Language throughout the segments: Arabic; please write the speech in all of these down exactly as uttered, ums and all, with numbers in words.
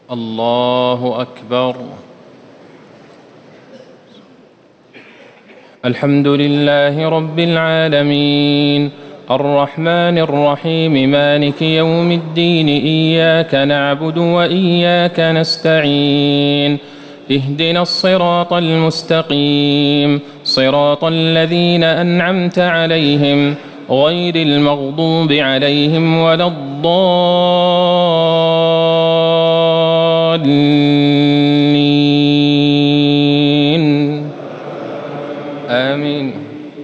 الله أكبر. الحمد لله رب العالمين الرحمن الرحيم مالك يوم الدين إياك نعبد وإياك نستعين اهدنا الصراط المستقيم صراط الذين أنعمت عليهم غير المغضوب عليهم ولا الضالين آمين.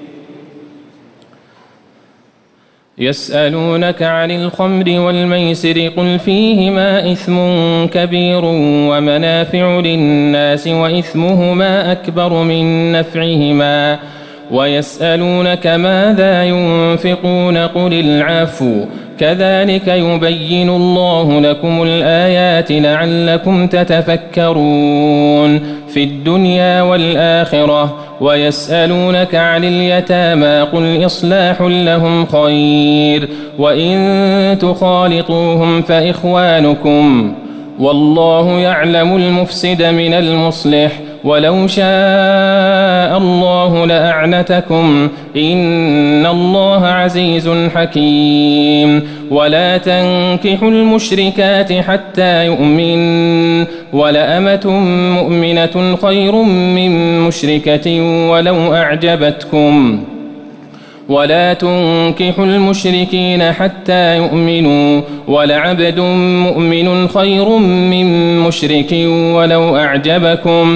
يسألونك عن الخمر والميسر قل فيهما إثم كبير ومنافع للناس وإثمهما أكبر من نفعهما ويسألونك ماذا ينفقون قل العفو كذلك يبين الله لكم الآيات لعلكم تتفكرون في الدنيا والآخرة. ويسألونك عن اليتامى قل إصلاح لهم خير وإن تخالطوهم فإخوانكم والله يعلم المفسد من المصلح ولو شاء الله لأعنتكم إن الله عزيز حكيم. ولا تنكحوا المشركات حتى يؤمن ولأمة مؤمنة خير من مشركة ولو أعجبتكم ولا تنكحوا المشركين حتى يؤمنوا ولعبد مؤمن خير من مشرك ولو أعجبكم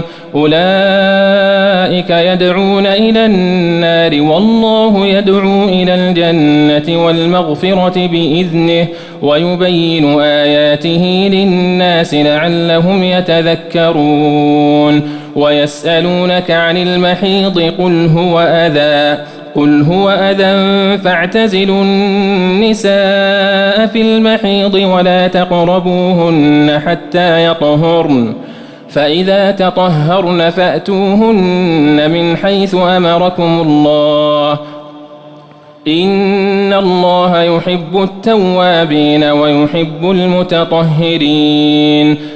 أولئك يدعون إلى النار والله يدعو إلى الجنة والمغفرة بإذنه ويبين آياته للناس لعلهم يتذكرون. ويسألونك عن المحيض قل هو أذى قل هو أذى فاعتزلوا النساء في المحيض ولا تقربوهن حتى يطهرن فإذا تطهرن فأتوهن من حيث أمركم الله إن الله يحب التوابين ويحب المتطهرين.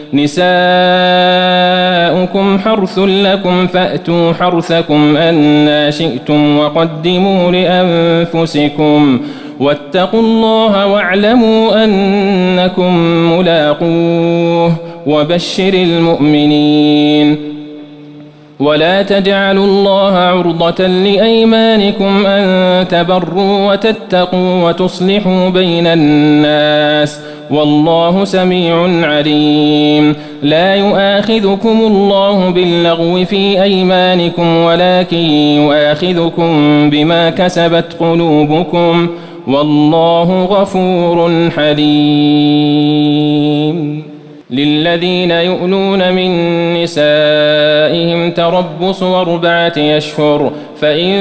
نساؤكم حرث لكم فأتوا حرثكم أنى شئتم وقدموا لأنفسكم واتقوا الله واعلموا أنكم ملاقوه وبشر المؤمنين. ولا تجعلوا الله عرضة لأيمانكم أن تبروا وتتقوا وتصلحوا بين الناس والله سميع عليم. لا يؤاخذكم الله باللغو في أيمانكم ولكن يؤاخذكم بما كسبت قلوبكم والله غفور حليم. للذين يؤلون من نسائهم تربص أربعة أشهر فإن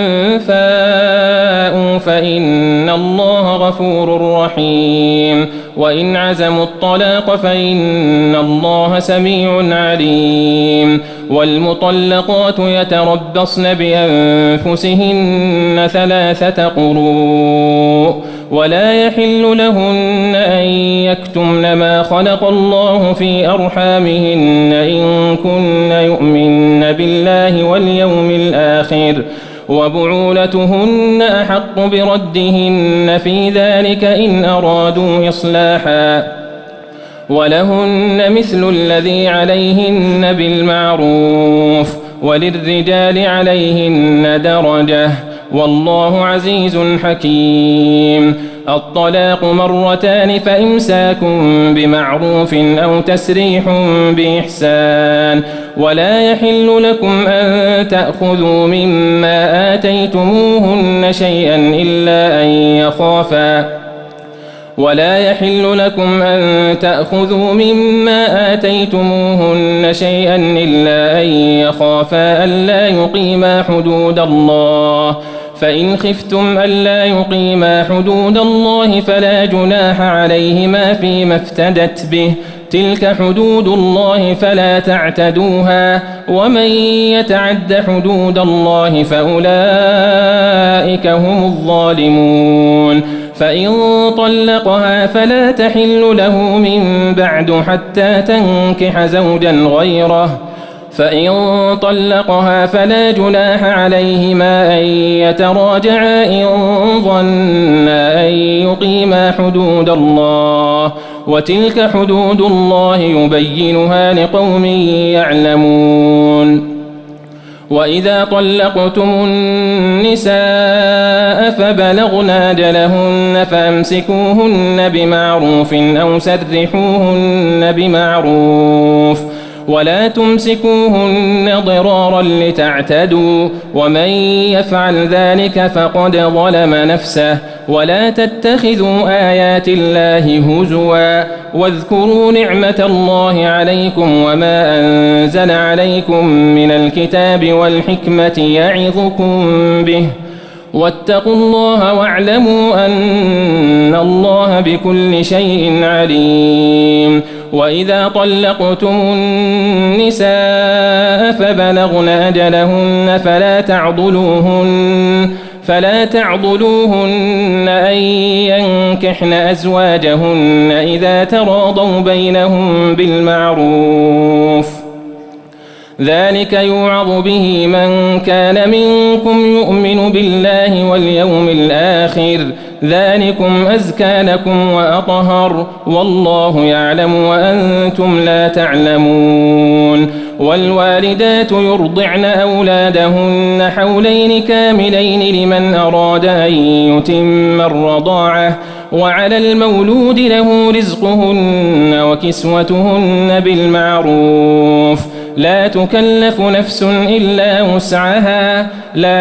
فاءوا فإن الله غفور رحيم. وإن عزموا الطلاق فإن الله سميع عليم. والمطلقات يتربصن بأنفسهن ثلاثة قروء ولا يحل لهن أن يكتمن ما خلق الله في أرحامهن إن كن يؤمن بالله واليوم الآخر وبعولتهن أحق بردهن في ذلك إن أرادوا إصلاحا ولهن مثل الذي عليهن بالمعروف وللرجال عليهن درجة والله عزيز حكيم. الطلاق مرتان فإمساك بمعروف أو تسريح بإحسان ولا يحل لكم أن تأخذوا مما آتيتموهن شيئا إلا أن يخافا ولا يحل لكم أن تأخذوا مما آتيتموهن شيئا إلا أن يخافا ألا يقيما حدود الله فإن خفتم ألا يقيما حدود الله فلا جناح عليهما فيما افتدت به تلك حدود الله فلا تعتدوها ومن يتعد حدود الله فأولئك هم الظالمون. فإن طلقها فلا تحل له من بعد حتى تنكح زوجا غيره فإن طلقها فلا جناح عليهما أن يتراجعا إن ظنا أن يقيما حدود الله وتلك حدود الله يبينها لقوم يعلمون. وإذا طلقتم النساء فبلغن أجلهن فأمسكوهن بمعروف أو سرحوهن بمعروف ولا تمسكوهن ضرارا لتعتدوا ومن يفعل ذلك فقد ظلم نفسه. ولا تتخذوا آيات الله هزوا واذكروا نعمة الله عليكم وما أنزل عليكم من الكتاب والحكمة يعظكم به واتقوا الله واعلموا أن الله بكل شيء عليم. وإذا طلقتم النساء فبلغن أجلهن فلا تعضلوهن فلا تعضلوهن أن ينكحن أزواجهن إذا تراضوا بينهم بالمعروف ذلك يوعظ به من كان منكم يؤمن بالله واليوم الآخر ذلكم أزكى لكم وأطهر والله يعلم وأنتم لا تعلمون. والوالدات يرضعن أولادهن حولين كاملين لمن أراد أن يتم الرضاعة وعلى المولود له رزقهن وكسوتهن بالمعروف لا تكلف نفس إلا وسعها لا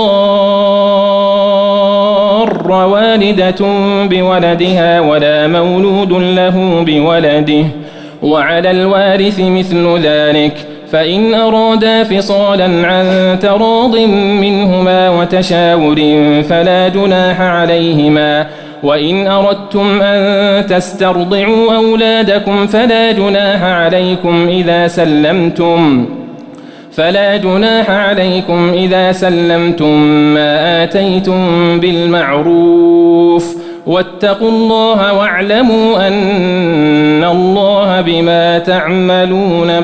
تضار والدة بولدها ولا مولود له بولده وعلى الوارث مثل ذلك فإن أرادا فصالا عن تراض منهما وتشاور فلا جناح عليهما. وإن أردتم أن تسترضعوا أولادكم فلا جناح عليكم إذا سلمتم فلا جناح عليكم إذا سلمتم ما آتيتم بالمعروف واتقوا الله واعلموا أن الله بما تعملون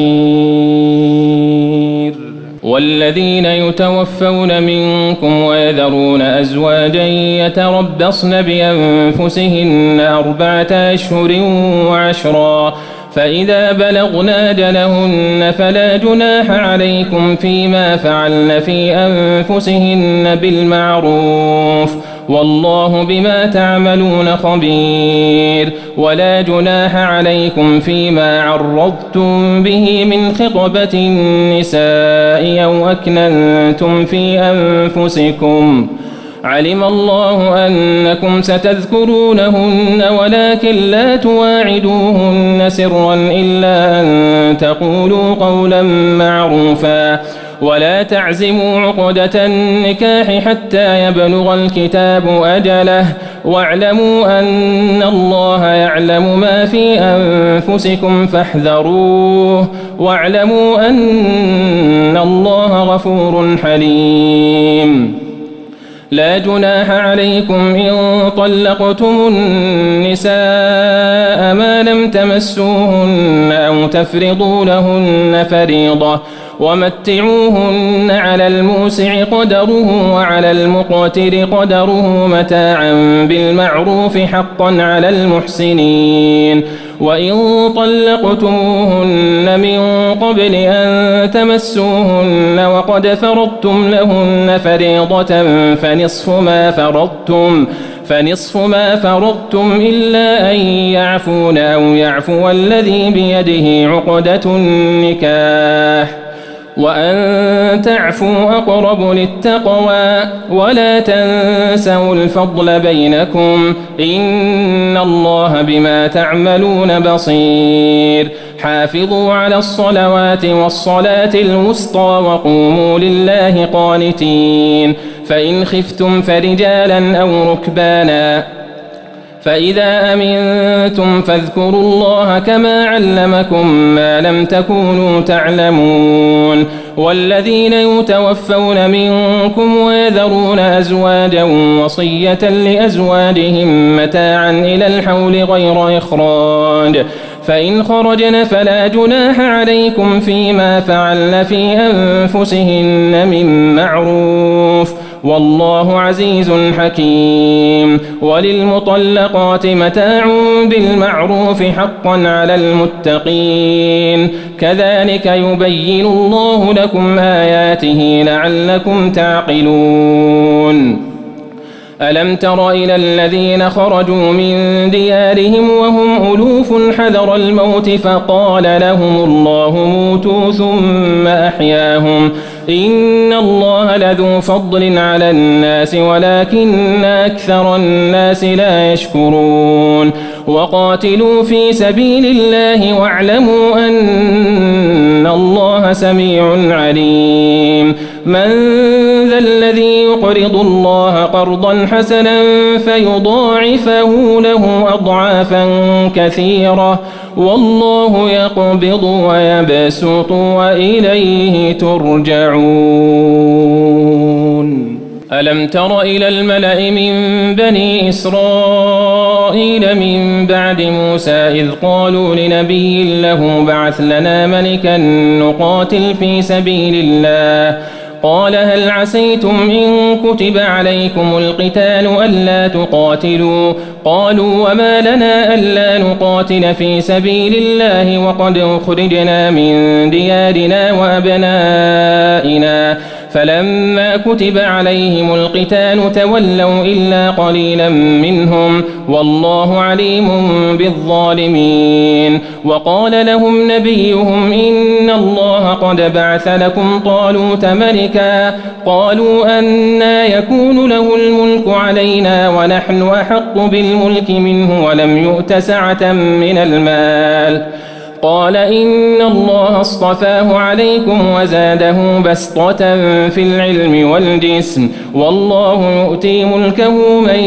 بصير. والذين يتوفون منكم ويذرون أزواجا يتربصن بأنفسهن أربعة أشهر وعشرا فإذا بلغن أجلهن فلا جناح عليكم فيما فعلن في أنفسهن بالمعروف والله بما تعملون خبير. ولا جناح عليكم فيما عرضتم به من خطبة النساء أو أكننتم في أنفسكم علم الله أنكم ستذكرونهن ولكن لا تواعدوهن سرا إلا أن تقولوا قولا معروفا ولا تعزموا عقدة النكاح حتى يبلغ الكتاب أجله واعلموا أن الله يعلم ما في أنفسكم فاحذروه واعلموا أن الله غفور حليم. لا جناح عليكم إن طلقتم النساء ما لم تمسوهن أو تفرضوا لهن فريضة ومتعوهن على الموسع قدره وعلى المقتر قدره متاعا بالمعروف حقا على المحسنين. وإن طلقتموهن من قبل أن تمسوهن وقد فرضتم لهن فريضة فنصف ما فرضتم فنصف ما فرضتم إلا أن يعفون أو يعفو الذي بيده عقدة النكاح وأن تعفوا أقرب للتقوى ولا تنسوا الفضل بينكم إن الله بما تعملون بصير. حافظوا على الصلوات والصلاة الوسطى وقوموا لله قانتين. فإن خفتم فرجالا أو ركبانا فإذا أمنتم فاذكروا الله كما علمكم ما لم تكونوا تعلمون والذين يتوفون منكم ويذرون أزواجا وصية لأزواجهم متاعا إلى الحول غير إخراج فإن خرجن فلا جناح عليكم فيما فعلن في أنفسهن من معروف والله عزيز حكيم وللمطلقات متاع بالمعروف حقا على المتقين كذلك يبين الله لكم آياته لعلكم تعقلون ألم تر إلى الذين خرجوا من ديارهم وهم ألوف حذر الموت فقال لهم الله موتوا ثم أحياهم إن الله لذو فضل على الناس ولكن أكثر الناس لا يشكرون وقاتلوا في سبيل الله واعلموا أن الله سميع عليم من ذا الذي يقرض الله قرضا حسنا فيضاعفه له أضعافا كثيرة والله يقبض ويبسط وإليه ترجعون ألم تر إلى الملأ من بني إسرائيل من بعد موسى إذ قالوا لنبي له بعث لنا ملكا نقاتل في سبيل الله قال هل عسيتم إن كتب عليكم القتال ألا تقاتلوا قالوا وما لنا ألا نقاتل في سبيل الله وقد أخرجنا من ديارنا وأبنائنا فلما كتب عليهم القتال تولوا إلا قليلا منهم والله عليم بالظالمين وقال لهم نبيهم إن الله قد بعث لكم طالوت ملكا قالوا أنى يكون له الملك علينا ونحن أحق بالملك منه ولم يؤت سعة من المال قال إن الله اصطفاه عليكم وزاده بسطة في العلم والجسم والله يؤتي ملكه من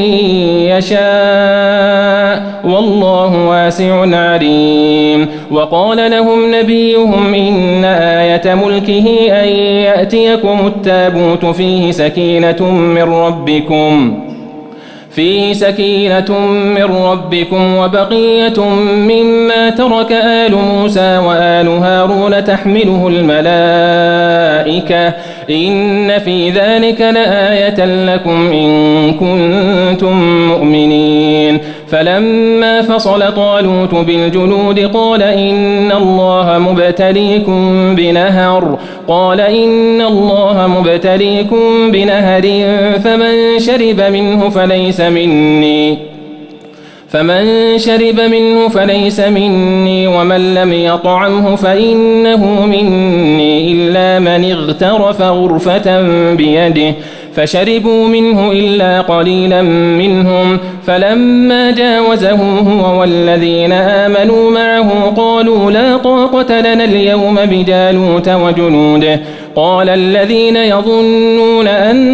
يشاء والله واسع عليم وقال لهم نبيهم إن آية ملكه أن يأتيكم التابوت فيه سكينة من ربكم فيه سكينة من ربكم وبقية مما ترك آل موسى وآل هارون تحمله الملائكة إن في ذلك لآية لكم إن كنتم مؤمنين فلما فصل طالوت بالجنود قال إن الله مبتليكم بنهر قال إن الله مبتليكم بنهر فمن شرب منه فليس مني فمن شرب منه فليس مني ومن لم يطعمه فإنه مني إلا من اغترف غرفة بيده فشربوا منه إلا قليلا منهم فلما جاوزه هو والذين آمنوا معه قالوا لا طاقة لنا اليوم بجالوت وجنوده قال الذين يظنون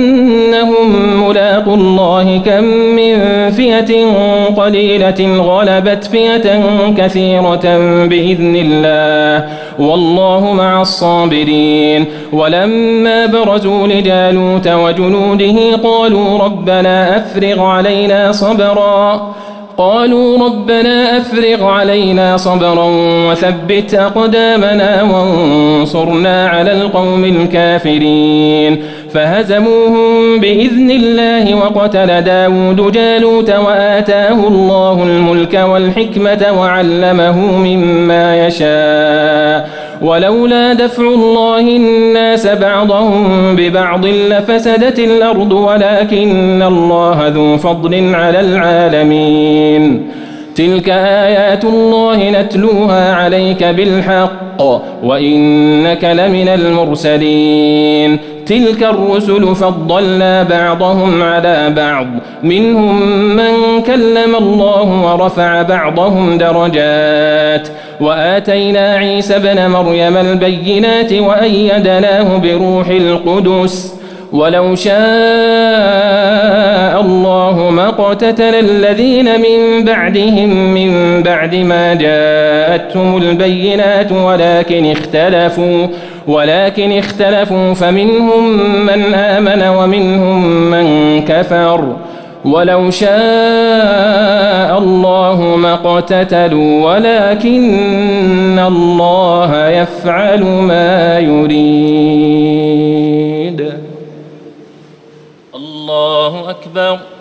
أنهم ملاقوا الله كم من فئة قليلة غلبت فئة كثيرة بإذن الله والله مع الصابرين ولما برزوا لجالوت وجنوده قالوا ربنا أفرغ علينا صبرا قالوا ربنا أفرغ علينا صبرا وثبت أقدامنا وانصرنا على القوم الكافرين فهزموهم بإذن الله وقتل داود جالوت وآتاه الله الملك والحكمة وعلمه مما يشاء ولولا دفع الله الناس بعضهم ببعض لفسدت الأرض ولكن الله ذو فضل على العالمين تلك آيات الله نتلوها عليك بالحق وإنك لمن المرسلين تلك الرسل فضلنا بعضهم على بعض منهم من كلم الله ورفع بعضهم درجات وآتينا عيسى ابن مريم البينات وأيدناه بروح القدس ولو شاء شاء الله ما اقتتل الذين من بعدهم من بعد ما جاءتهم البينات ولكن اختلفوا ولكن اختلفوا فمنهم من آمن ومنهم من كفر ولو شاء الله ما اقتتلوا ولكن الله يفعل ما يريد. الله أكبر.